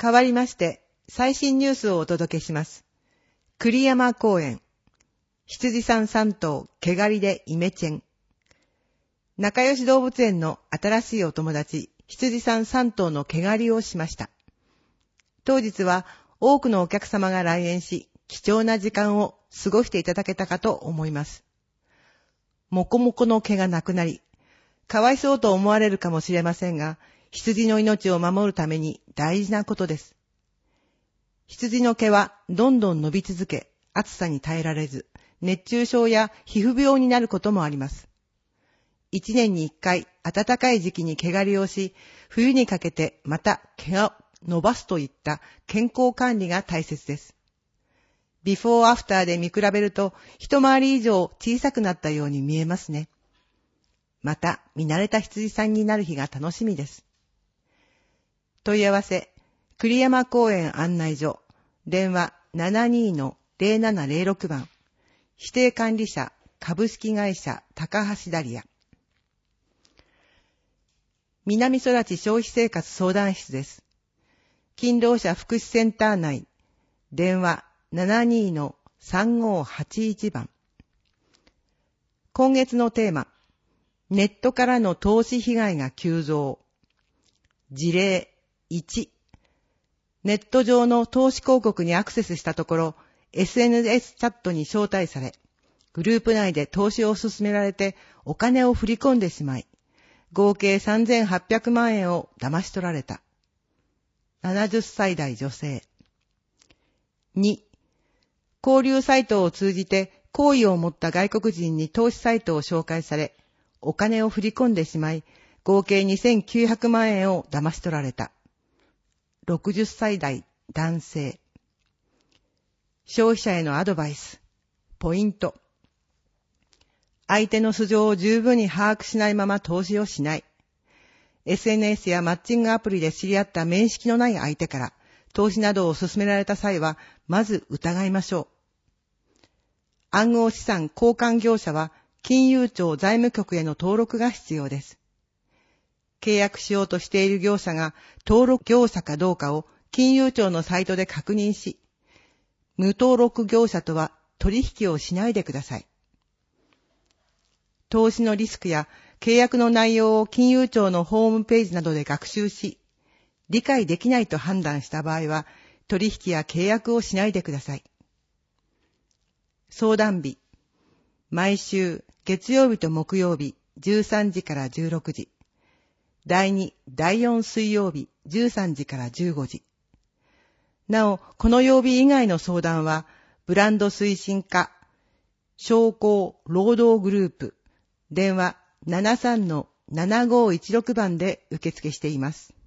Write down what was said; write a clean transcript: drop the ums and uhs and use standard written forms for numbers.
代わりまして、最新ニュースをお届けします。栗山公園、羊さん3頭、毛刈りでイメチェン。仲良し動物園の新しいお友達、羊さん3頭の毛刈りをしました。当日は多くのお客様が来園し、貴重な時間を過ごしていただけたかと思います。もこもこの毛がなくなり、かわいそうと思われるかもしれませんが、羊の命を守るために大事なことです。羊の毛はどんどん伸び続け、暑さに耐えられず、熱中症や皮膚病になることもあります。1年に1回、暖かい時期に毛刈りをし、冬にかけてまた毛を伸ばすといった健康管理が大切です。ビフォーアフターで見比べると、一回り以上小さくなったように見えますね。また、見慣れた羊さんになる日が楽しみです。問い合わせ、栗山公園案内所、電話 72-0706 番、指定管理者、株式会社高橋ダリア。南空知消費生活相談室です。勤労者福祉センター内、電話 72-3581 番。今月のテーマ、ネットからの投資被害が急増。事例1、ネット上の投資広告にアクセスしたところ、SNS チャットに招待され、グループ内で投資を勧められてお金を振り込んでしまい、合計3800万円を騙し取られた。70歳代女性。2、交流サイトを通じて好意を持った外国人に投資サイトを紹介され、お金を振り込んでしまい、合計2900万円を騙し取られた。60歳代男性。消費者へのアドバイス。ポイント。相手の素性を十分に把握しないまま投資をしない。SNS やマッチングアプリで知り合った面識のない相手から投資などを勧められた際は、まず疑いましょう。暗号資産交換業者は金融庁財務局への登録が必要です。契約しようとしている業者が登録業者かどうかを金融庁のサイトで確認し、無登録業者とは取引をしないでください。投資のリスクや契約の内容を金融庁のホームページなどで学習し、理解できないと判断した場合は、取引や契約をしないでください。相談日、毎週月曜日と木曜日13時から16時。第2、第4水曜日13時から15時。なお、この曜日以外の相談は、ブランド推進課、商工労働グループ、電話 73-7516 番で受付しています。